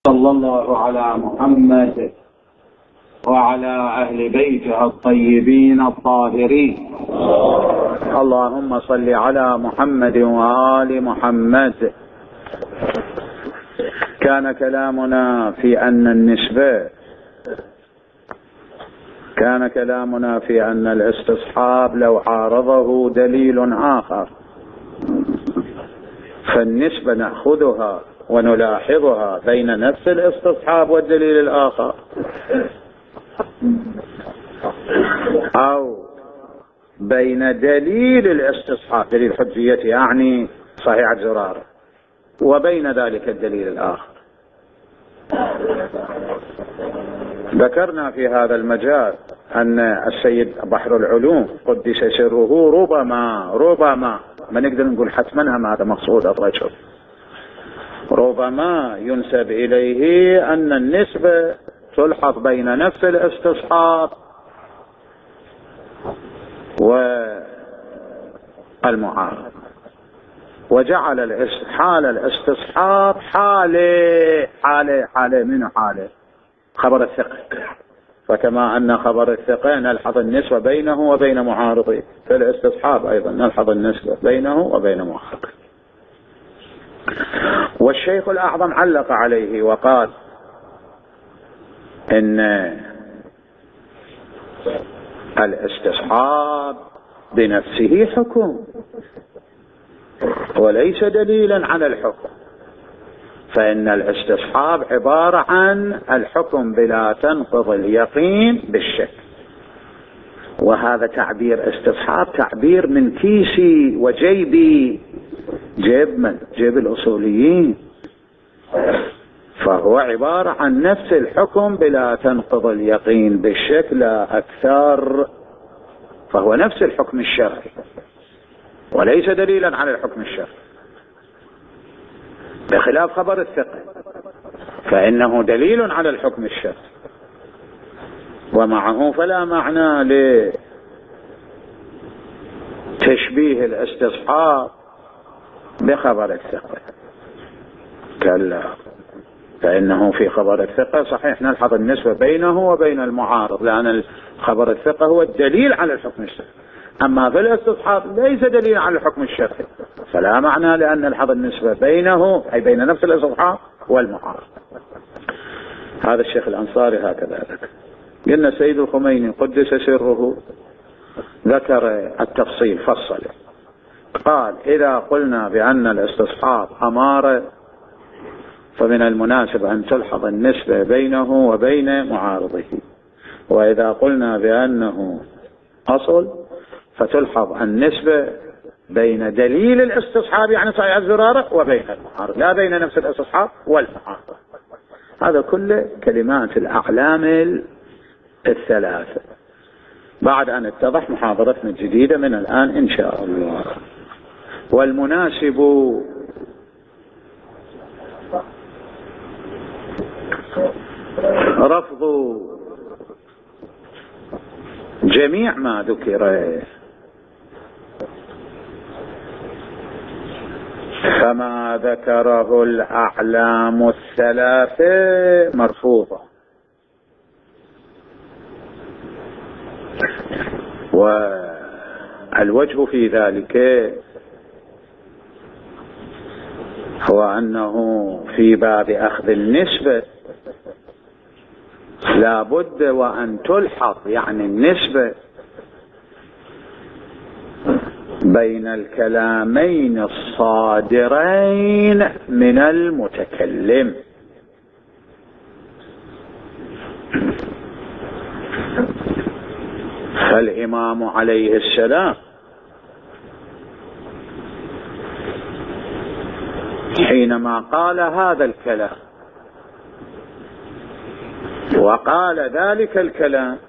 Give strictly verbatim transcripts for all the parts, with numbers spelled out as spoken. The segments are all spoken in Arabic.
صلى الله على محمد وعلى أهل بيته الطيبين الطاهرين. اللهم صل على محمد وآل محمد. كان كلامنا في أن النسبة كان كلامنا في أن الاستصحاب لو عارضه دليل آخر فالنسبة نأخذها ونلاحظها بين نفس الاستصحاب والدليل الآخر، أو بين دليل الاستصحاب دليل حجيته يعني صحيح زرارة وبين ذلك الدليل الآخر. ذكرنا في هذا المجال أن السيد بحر العلوم قدس سره ربما ربما ما نقدر نقول حتما هذا مقصود الرجل، ربما ينسب إليه أن النسبة تلحظ بين نفس الاستصحاب والمعارض، وجعل حال الاستصحاب حالة حالة حالة من حالة خبر الثقة، فكما أن خبر الثقة نلحظ النسبة بينه وبين معارضه، في الاستصحاب أيضا نلحظ النسبة بينه وبين معارضه. والشيخ الأعظم علق عليه وقال إن الاستصحاب بنفسه حكم وليس دليلا على الحكم، فإن الاستصحاب عبارة عن الحكم بلا تنقض اليقين بالشك، وهذا تعبير استصحاب تعبير من كيسي وجيبي، جيب من جيب الأصوليين، فهو عبارة عن نفس الحكم بلا تنقض اليقين بالشك لا أكثر، فهو نفس الحكم الشرعي وليس دليلا على الحكم الشرعي، بخلاف خبر الثقة فإنه دليل على الحكم الشرعي، ومعه فلا معنى لتشبيه الاستصحاب بخبر الثقة، كلا، فإنه في خبر الثقة صحيح نلحظ النسبة بينه وبين المعارض لأن خبر الثقة هو الدليل على الحكم الشرعي، أما في الاستصحاب ليس دليل على الحكم الشرعي، فلا معنى لأن نلحظ النسبة بينه أي بين نفس الاستصحاب والمعارض. هذا الشيخ الأنصاري هكذا ذكر. قلنا سيد الخميني قدس سره ذكر التفصيل فصل، قال إذا قلنا بأن الاستصحاب أمارة فمن المناسب أن تلحظ النسبة بينه وبين معارضه، وإذا قلنا بأنه أصل فتلحظ النسبة بين دليل الاستصحاب يعني صحيح الزرارة وبين المعارض، لا بين نفس الاستصحاب والمعارضة. هذا كله كلمات الأعلام الثلاثة بعد أن اتضح محاضرتنا الجديدة من الآن إن شاء الله. والمناسب رفض جميع ما ذكر، فما ذكره الأعلام الثلاثة مرفوضة، والوجه في ذلك هو أنه في باب أخذ النسبة لا بد وأن تلحظ يعني النسبة بين الكلامين الصادرين من المتكلم، فالإمام عليه السلام حينما قال هذا الكلام وقال ذلك الكلام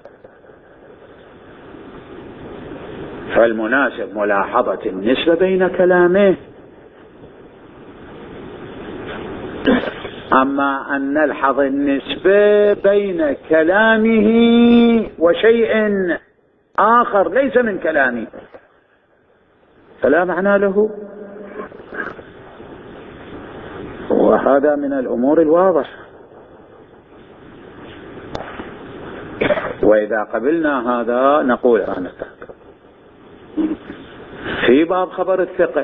فالمناسب ملاحظة النسبة بين كلامه، أما أن نلحظ النسبة بين كلامه وشيء آخر ليس من كلامه فلا معنى له، وهذا من الأمور الواضحة. وإذا قبلنا هذا نقول آنذاك في باب خبر الثقة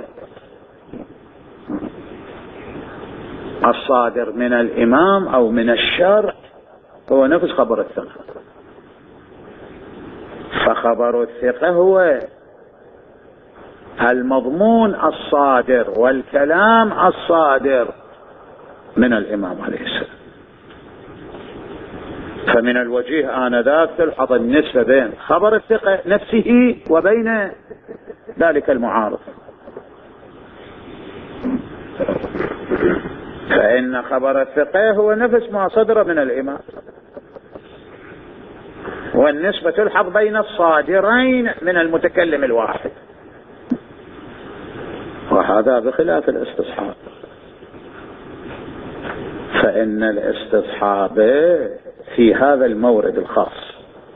الصادر من الإمام أو من الشرع هو نفس خبر الثقة، فخبر الثقة هو المضمون الصادر والكلام الصادر من الإمام عليه السلام. فمن الوجيه آنذاك تلحظ النسبة بين خبر الثقة نفسه وبين ذلك المعارض، فإن خبر الثقة هو نفس ما صدر من الإمام، والنسبة تلحظ بين الصادرين من المتكلم الواحد، وهذا بخلاف الاستصحاب، فإن الاستصحاب في هذا المورد الخاص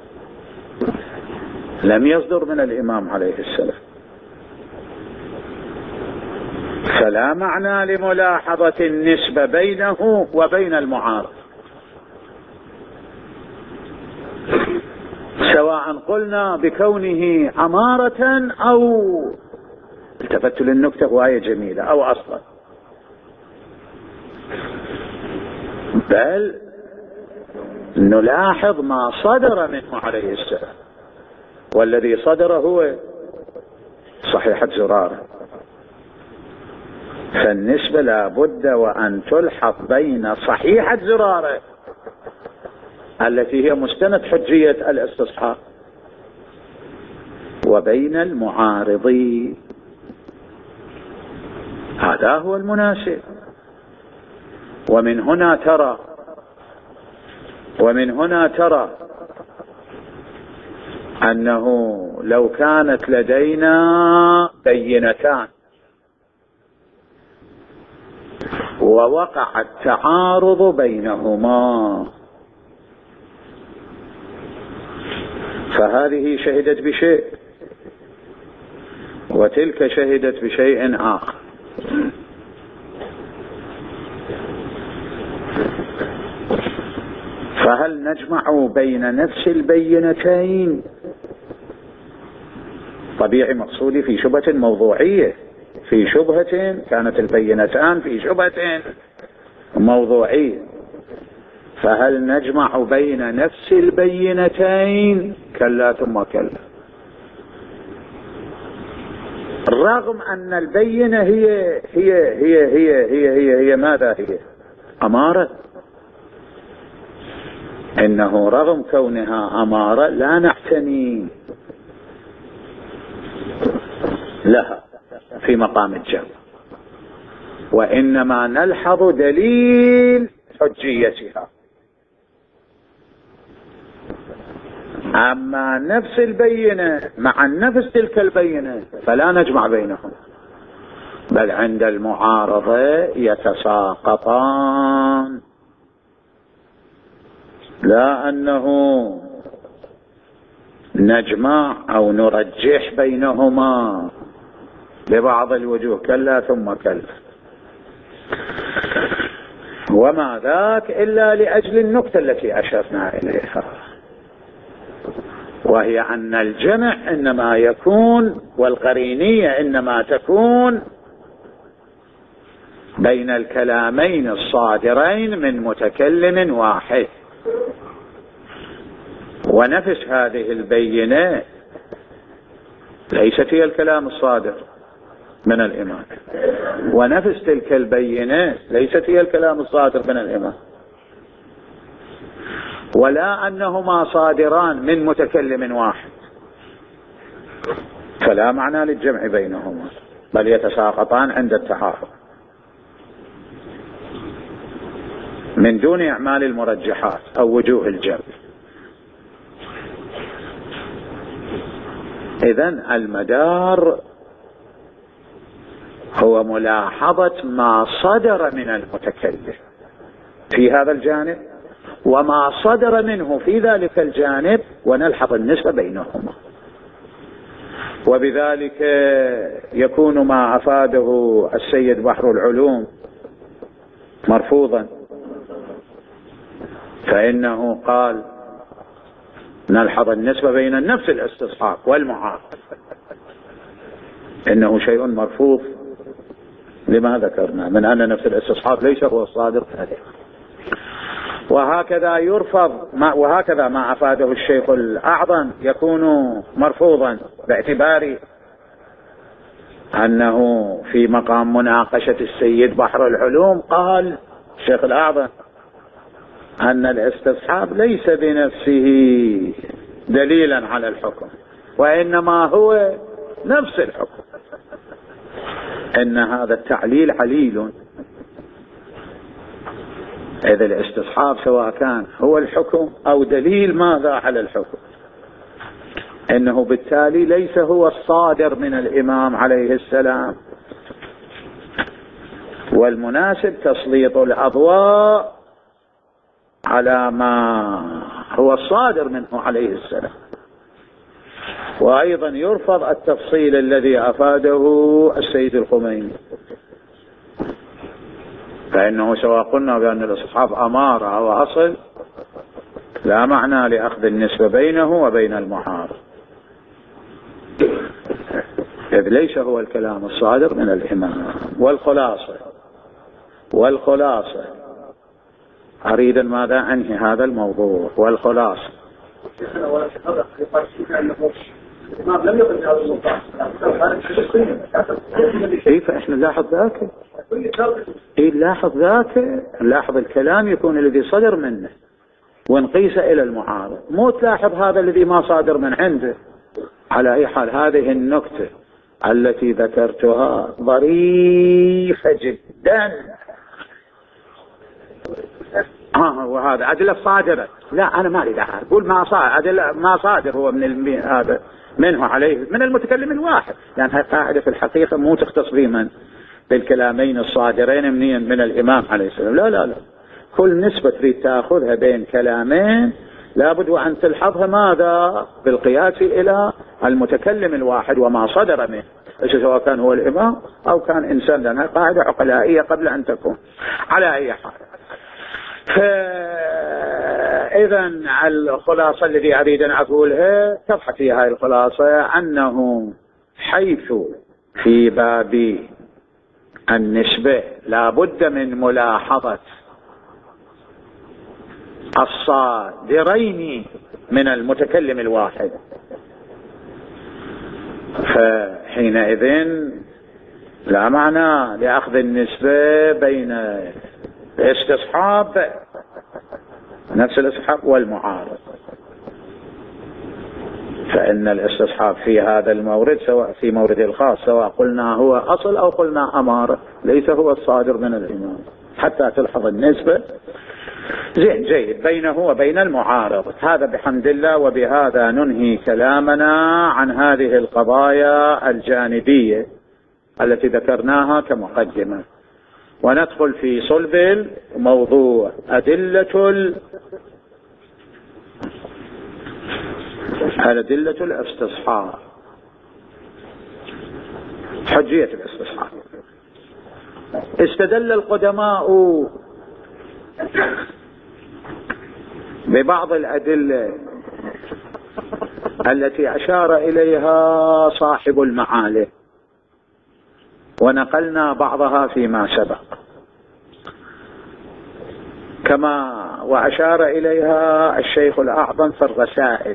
لم يصدر من الإمام عليه السلام، فلا معنى لملاحظة النسبة بينه وبين المعارض، سواء قلنا بكونه أمارة أو التفت للنكتة وهي جميلة أو أصلا، بل نلاحظ ما صدر منه عليه السلام، والذي صدر هو صحيحة زرارة، فالنسبة لا بد وأن تلحظ بين صحيحة زرارة التي هي مستند حجية الاستصحاب وبين المعارضين، هذا هو المناسب. ومن هنا ترى ومن هنا ترى أنه لو كانت لدينا بينتان ووقع التعارض بينهما، فهذه شهدت بشيء وتلك شهدت بشيء آخر، فهل نجمع بين نفس البينتين؟ طبيعي مقصودي في شبهة موضوعية، في شبهة كانت البينتان في شبهة موضوعية، فهل نجمع بين نفس البينتين؟ كلا ثم كلا، رغم أن البينة هي هي هي هي هي هي, هي ماذا هي؟ أمارة، إنه رغم كونها أمارة لا نعتني لها في مقام الجمع، وإنما نلحظ دليل حجيتها. أما نفس البينة مع نفس تلك البينة فلا نجمع بينهم، بل عند المعارضة يتساقطان، لا أنه نجمع أو نرجح بينهما ببعض الوجوه، كلا ثم كلا. وما ذاك إلا لأجل النقطة التي أشرنا إليها، وهي أن الجمع إنما يكون والقرينية إنما تكون بين الكلامين الصادرين من متكلم واحد، ونفس هذه البينة ليست هي الكلام الصادر من الإمام، ونفس تلك البينة ليست هي الكلام الصادر من الإمام، ولا أنهما صادران من متكلم واحد، فلا معنى للجمع بينهما، بل يتساقطان عند التعارض من دون إعمال المرجحات أو وجوه الجمع. إذن المدار هو ملاحظة ما صدر من المتكلم في هذا الجانب وما صدر منه في ذلك الجانب، ونلحظ النسبة بينهما، وبذلك يكون ما أفاده السيد بحر العلوم مرفوضا، فإنه قال نلحظ النسبة بين نفس الاستصحاب والمعارض، إنه شيء مرفوض لما ذكرنا من أن نفس الاستصحاب ليس هو الصادر هذا. وهكذا يرفض ما وهكذا ما أفاده الشيخ الأعظم يكون مرفوضا، باعتبار أنه في مقام مناقشة السيد بحر العلوم قال الشيخ الأعظم أن الاستصحاب ليس بنفسه دليلا على الحكم، وإنما هو نفس الحكم، إن هذا التعليل عليل، إذا الاستصحاب سواء كان هو الحكم أو دليل ماذا على الحكم، إنه بالتالي ليس هو الصادر من الإمام عليه السلام، والمناسب تسليط الأضواء على ما هو الصادر منه عليه السلام. وأيضا يرفض التفصيل الذي أفاده السيد الخميني، فإنه سواء قلنا بأن الاستصحاب أمارة أو أصل لا معنى لأخذ النسبة بينه وبين المعارض، إذ ليس هو الكلام الصادر من الإمام. والخلاصة والخلاصة أريد ماذا أنهي هذا الموضوع. والخلاصة كيف احنا نلاحظ ذاك، ايه نلاحظ ذاك، نلاحظ الكلام يكون الذي صدر منه ونقيس الى المعارض، مو تلاحظ هذا الذي ما صادر من عنده. على اي حال هذه النكتة التي ذكرتها ظريفة جدا. اه وهذا أدلة صادرة، لا أنا ما أريد أقول ما صادر، أدلة ما صادر هو من هذا منه عليه من المتكلم الواحد، لأن هذه قاعدة في الحقيقة مو تختص بمن بالكلامين الصادرين منين من الإمام عليه السلام، لا لا لا، كل نسبة تريد تأخذها بين كلامين لابد وأن تلحظها ماذا بالقياس إلى المتكلم الواحد وما صدر منه، سواء كان هو الإمام أو كان إنسان، لأنها قاعدة عقلائية قبل أن تكون. على أي حال إذا الخلاصة الذي أريد أن أقولها تضحك في هذه الخلاصة أنه حيث في باب النسبة لا بد من ملاحظة الصادرين من المتكلم الواحد، فحينئذ لا معنى لأخذ النسبة بين الاستصحاب نفس الاستصحاب والمعارض، فإن الاستصحاب في هذا المورد سواء في مورد الخاص سواء قلنا هو أصل أو قلنا أمارة ليس هو الصادر من الإمام، حتى تلحظ النسبة زين جيد بينه وبين المعارض. هذا بحمد الله، وبهذا ننهي كلامنا عن هذه القضايا الجانبية التي ذكرناها كمقدمة، وندخل في صلب الموضوع أدلة ال... أدلة الاستصحاب، حجية الاستصحاب. استدل القدماء ببعض الأدلة التي أشار إليها صاحب المعالي، ونقلنا بعضها فيما سبق، كما وأشار إليها الشيخ الأعظم في الرسائل.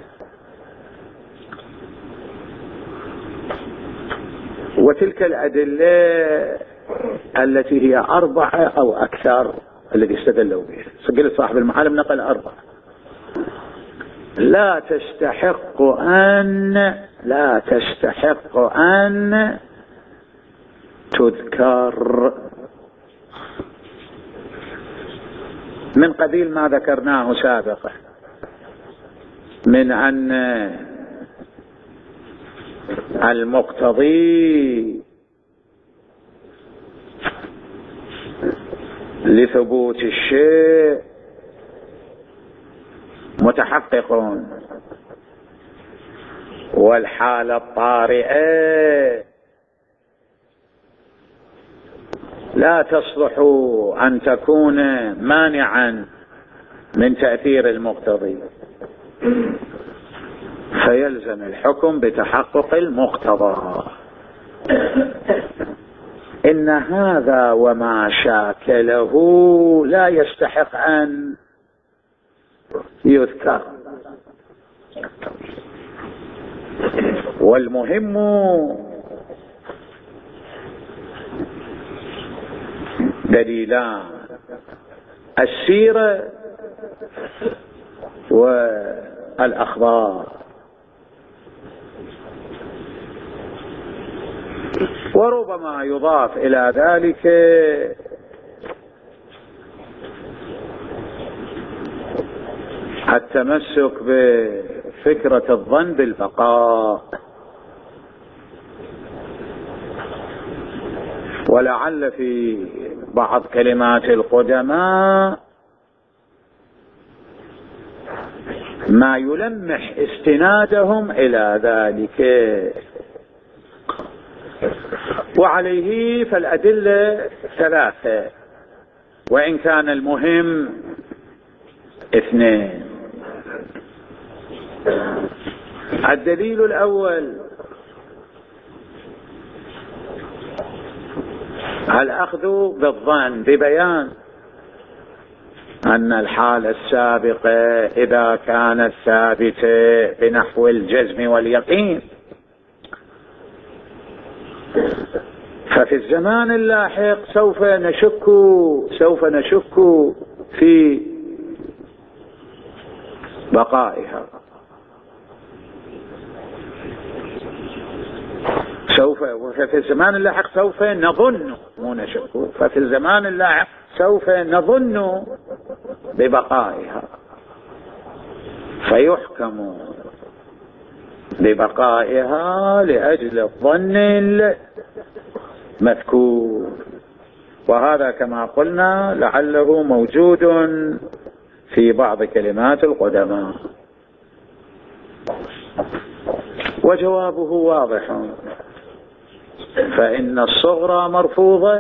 وتلك الأدلة التي هي أربعة أو أكثر الذي استدلوا به، قلت صاحب المعالم نقل أربعة، لا تستحق أن لا تستحق أن تذكر من قبيل ما ذكرناه سابقا من أن المقتضي لثبوت الشيء متحقق، والحالة الطارئة لا تصلح أن تكون مانعا من تأثير المقتضي. فيلزم الحكم بتحقق المقتضى. إن هذا وما شاكله لا يستحق أن يذكر، والمهم دليلان: السيرة والأخبار. وربما يضاف إلى ذلك التمسك بفكرة الظن بالبقاء. ولعل في بعض كلمات القدماء ما يلمح استنادهم إلى ذلك، وعليه فالأدلة ثلاثة، وإن كان المهم اثنين. الدليل الأول: الأخذ بالظن ببيان أن الحالة السابقة إذا كانت ثابتة بنحو الجزم واليقين، ففي الزمان اللاحق سوف نشك سوف نشك في بقائها، سوف ففي الزمان اللاحق سوف نظن مو نشك ففي الزمان اللاحق سوف نظن ببقائها، فيحكم ببقائها لأجل الظن المذكور. وهذا كما قلنا لعله موجود في بعض كلمات القدماء. وجوابه واضح: فإن الصغرى مرفوضة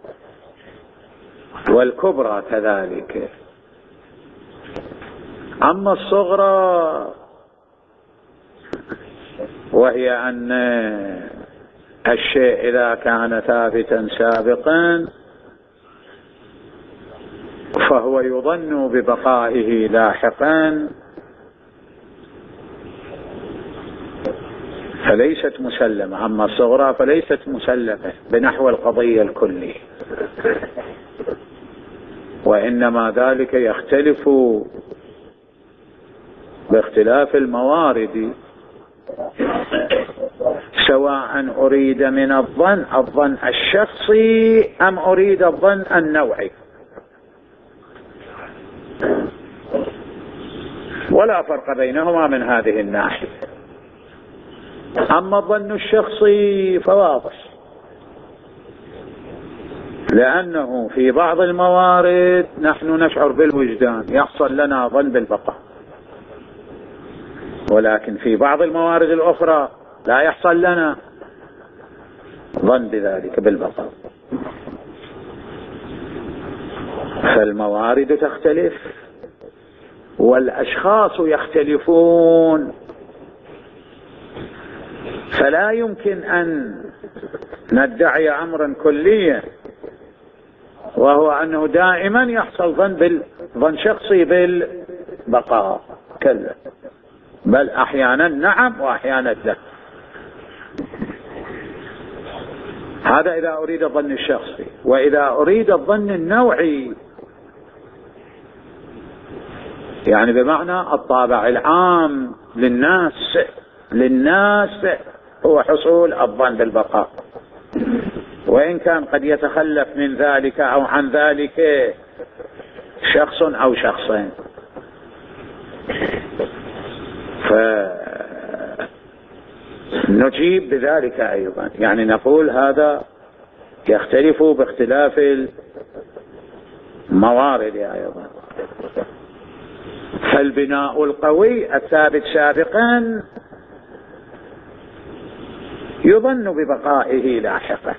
والكبرى كذلك. أما الصغرى وهي أن الشيء إذا كان ثابتا سابقا فهو يظن ببقائه لاحقا، فليست مسلمة. أما الصغرى فليست مسلمة بنحو القضية الكلية، وإنما ذلك يختلف باختلاف الموارد، سواء أريد من الظن الظن الشخصي أم أريد الظن النوعي، ولا فرق بينهما من هذه الناحية. أما الظن الشخصي فواضح، لأنه في بعض الموارد نحن نشعر بالوجدان يحصل لنا ظن بالبقاء، ولكن في بعض الموارد الأخرى لا يحصل لنا ظن بذلك بالبقاء. فالموارد تختلف والأشخاص يختلفون، فلا يمكن أن ندعي أمرا كليا وهو أنه دائما يحصل ظن بالظن شخصي بالبقاء، كلا، بل أحيانا نعم وأحيانا لا. هذا إذا أريد الظن الشخصي. وإذا أريد الظن النوعي يعني بمعنى الطابع العام للناس للناس هو حصول الظن بالبقاء، وإن كان قد يتخلف من ذلك أو عن ذلك شخص أو شخصين، فنجيب بذلك أيضا، يعني نقول هذا يختلف باختلاف الموارد أيضا. فالبناء القوي الثابت سابقا يظن ببقائه لاحقا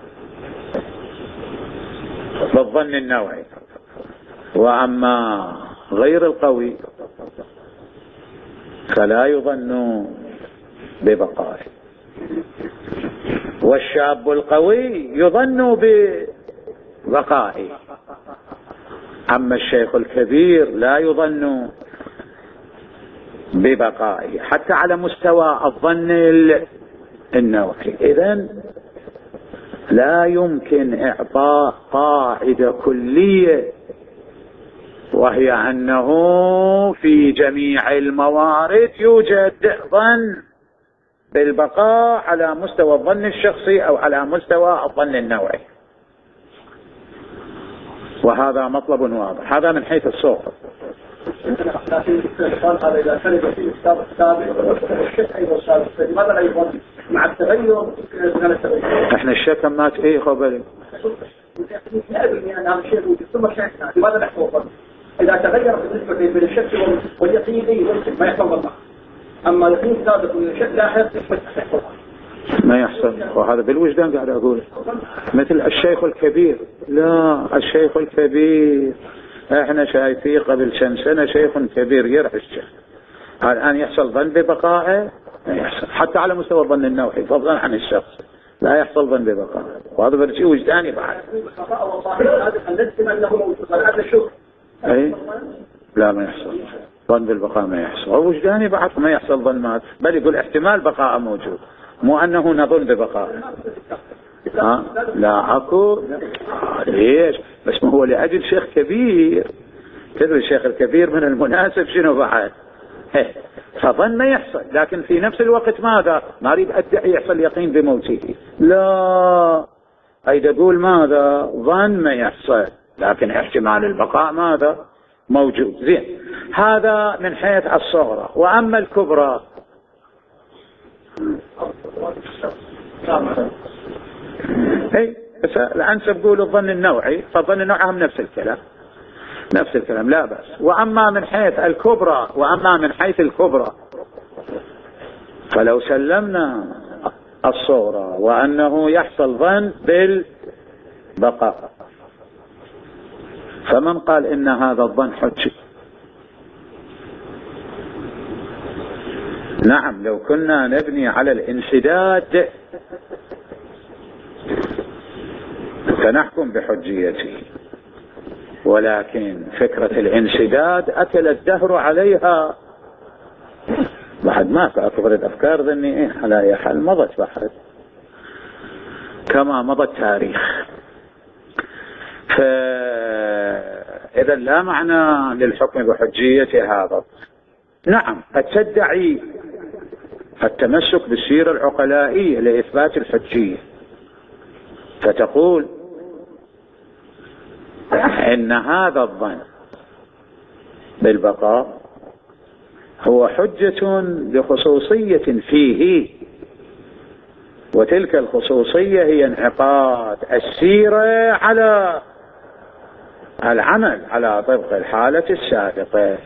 بالظن النوعي، وأما غير القوي فلا يظن ببقائه. والشاب القوي يظن ببقائه، أما الشيخ الكبير لا يظن ببقائه حتى على مستوى الظن النوعي. إذن لا يمكن إعطاء قاعدة كلية وهي أنه في جميع الموارد يوجد ظن بالبقاء على مستوى الظن الشخصي أو على مستوى الظن النوعي، وهذا مطلب واضح. هذا من حيث الصورة. لكن السؤال هذا إذا كان في السابق السابق والشك أيضا السابق، لماذا لا يظن مع التغير من التغير؟ إحنا الشك ما إيه خبري؟ يأبني أن هذا الشيء وجد ثم شكنا، لماذا نحن ظن؟ إذا تغير بالنسبة بين الشك واليقين أي يمكن ما يحصل ظن، أما يقين سابق والشك لاحق يحصل ما يحصل. وهذا بالوجدان قاعد أقول مثل الشيخ الكبير. لا، الشيخ الكبير احنا شايفيه قبل كم سنة شيخ كبير يرعى الشيخ، الآن يحصل ظن ببقائه؟ لا يحصل. حتى على مستوى الظن النوعي فضلا عن الشخص لا يحصل ظن ببقائه، وهذا برشي وجداني بعد. اي لا ما يحصل ظن بالبقاء، ما يحصل. وجداني بعد ما يحصل ظن مات، بل يقول احتمال بقاء موجود، مو أنه نظن ببقائه. ها؟ لا أكو. ليش؟ بس ما هو لأجل شيخ كبير. تدري الشيخ الكبير من المناسب شنو بعد؟ فظن ما يحصل، لكن في نفس الوقت ماذا؟ ما أريد أدعي يحصل يقين بموته، لا أريد أقول ماذا؟ ظن ما يحصل، لكن احتمال البقاء ماذا؟ موجود. زين، هذا من حيث الصغرى. وأما الكبرى اي بس الأنسب قول الظن النوعي، فالظن النوعي هم نفس الكلام نفس الكلام لا بأس. وأما من حيث الكبرى وأما من حيث الكبرى فلو سلمنا الصغرى وأنه يحصل ظن بالبقاء، فمن قال إن هذا الظن حجي؟ نعم، لو كنا نبني على الانسداد فنحكم بحجيته، ولكن فكرة الانسداد أكل الدهر عليها بعد ما فأكبرت أفكار ذني إيه على أي حال مضت بعد كما مضى التاريخ. فإذا لا معنى للحكم بحجية هذا. نعم، قد تدعي التمسك بالسيرة العقلائية لإثبات الحجية، فتقول إن هذا الظن بالبقاء هو حجة لخصوصية فيه، وتلك الخصوصية هي انعقاد السيرة على العمل على طبق الحالة السابقة،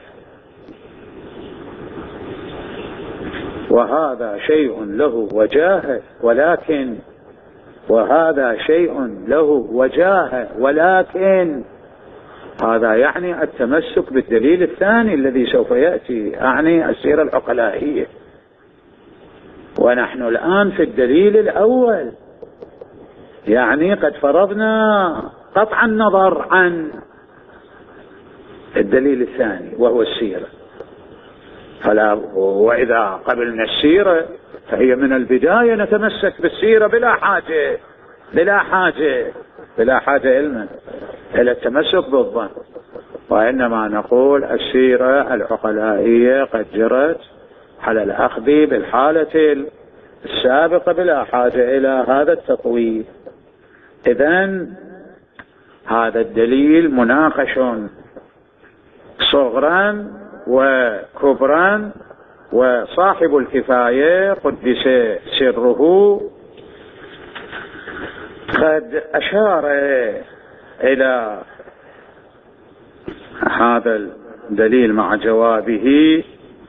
وهذا شيء له وجاهة، ولكن وهذا شيء له وجاهة ولكن هذا يعني التمسك بالدليل الثاني الذي سوف يأتي، أعني السيرة العقلائية، ونحن الآن في الدليل الأول، يعني قد فرضنا قطع النظر عن الدليل الثاني وهو السيرة. فلا وإذا قبلنا السيرة فهي من البداية نتمسك بالسيرة بلا حاجة بلا حاجة بلا حاجة علما إلى التمسك بالظن، وإنما نقول السيرة العقلائية قد جرت على الأخذ بالحالة السابقة بلا حاجة إلى هذا التطويل. إذن هذا الدليل مناقش صغرا وكبرا، وصاحب الكفاية قدس سره قد أشار إلى هذا الدليل مع جوابه،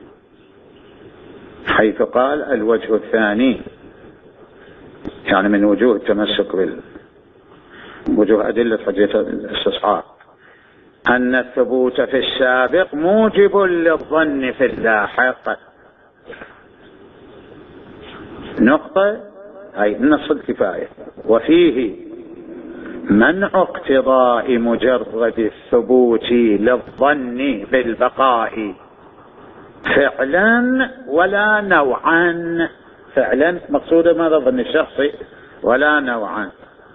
حيث قال الوجه الثاني يعني من وجوه التمسك بال وجوه أدلة حجة الاستصحاب أن الثبوت في السابق موجب للظن في اللاحق. نقطة أي نص الكفاية. وفيه منع اقتضاء مجرد الثبوت للظن بالبقاء فعلا ولا نوعا. فعلا مقصوده ماذا؟ الظن الشخصي، ولا نوعا،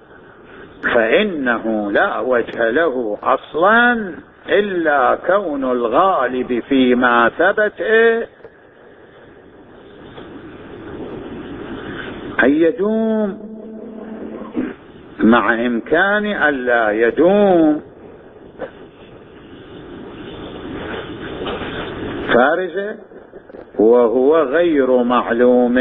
فإنه لا وجه له أصلا إلا كون الغالب فيما ثبت أن يدوم مع إمكان ألا يدوم. فارجة وهو غير معلوم.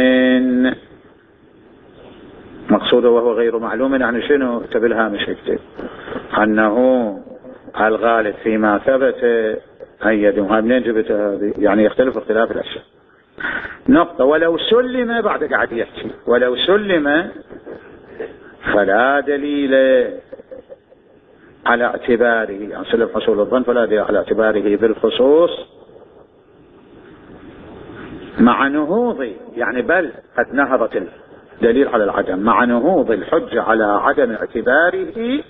مقصوده وهو غير معلوم يعني شنو؟ تبالهامش يكتب أنه الغالب فيما ثبت أن يدوم. هاي منين جبتها هذه؟ يعني يختلف اختلاف الأشياء. نقطة. ولو سلم، بعد قاعد يحكي ولو سلم فلا دليل على اعتباره، يعني سلم حصول الظن فلا دليل على اعتباره بالخصوص مع نهوض، يعني بل قد نهضت الدليل على العدم مع نهوض الحجة على عدم اعتباره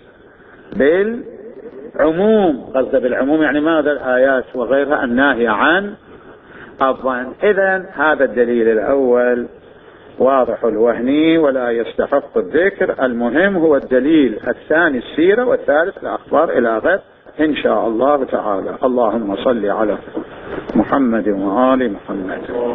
بالعموم. قصد بالعموم يعني ماذا؟ الآيات وغيرها الناهية عن الظن. إذن هذا الدليل الأول واضح الوهني ولا يستحق الذكر. المهم هو الدليل الثاني السيرة، والثالث الأخبار إلى غد إن شاء الله تعالى. اللهم صل على محمد وآل محمد.